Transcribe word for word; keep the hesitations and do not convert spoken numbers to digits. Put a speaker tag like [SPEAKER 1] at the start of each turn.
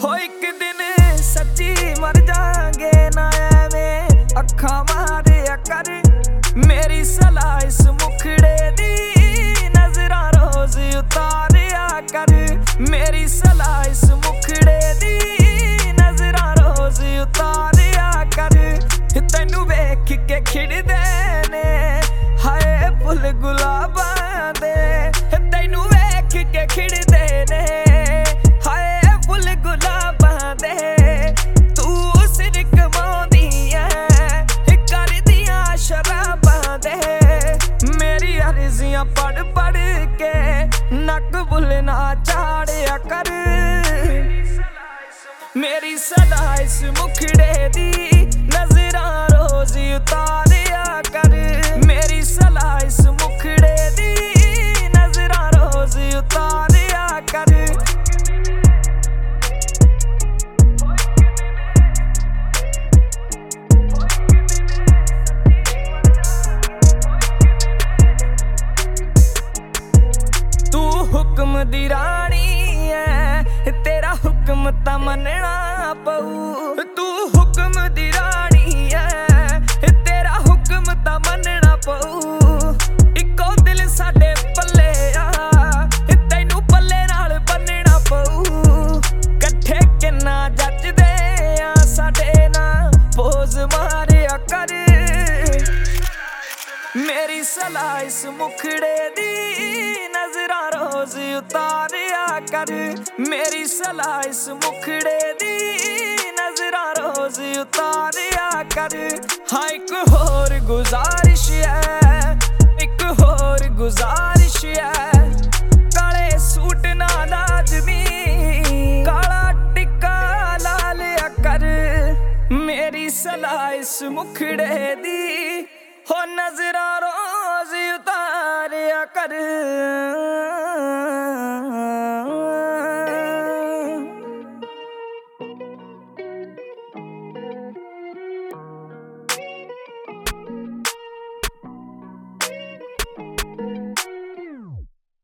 [SPEAKER 1] हो एक दिन सच्ची मर जाएंगे ना एवें अखां मारिया कर। मेरी सलाह इस मुखड़े दी नजरां रोज उतारिया कर। मेरी सलाह इस मुखड़े दी नजरां रोज उतारिया कर। तैनू वेख के खिड़दे ने हाय फुल गुलाबां दे। तैनू वेख के खिड़दे ने हाय फुल गुलाबां दे। तू सिरक माउंदी ऐ करदियां शराबां दे। मेरी अर्जियां पढ़ पढ़ के नक बुल ना चाड़िया कर। मेरी सलाह इस मुखड़े दी नजरां रोज उतारिया कर। मेरी सलाह इस मुखड़े दी नजरां रोज उतारिया कर। तू हुक्म दी रानी है तेरा हुक्म ता मनना पऊ। तू हुक्म दी रानी है तेरा हुक्म ता मनना पऊ। इको दिल साडे पल्ले आ तैनू पल्ले नाल बन्नना पऊ। कट्ठे किन्ना जचदे आ साडे ना पोज मारिया कर। मेरी सलाह इस मुखड़े दी नजरां रोज उतारिया कर। मेरी सलाह इस मुखड़े दी नजरां रोज उतारिया कर। हाँ एक होर गुजारिश है एक होर गुजारिश है। काले सूट ना लाजमी काला टिक्का ला लिया कर। मेरी सलाह इस मुखड़े दी हो नजरां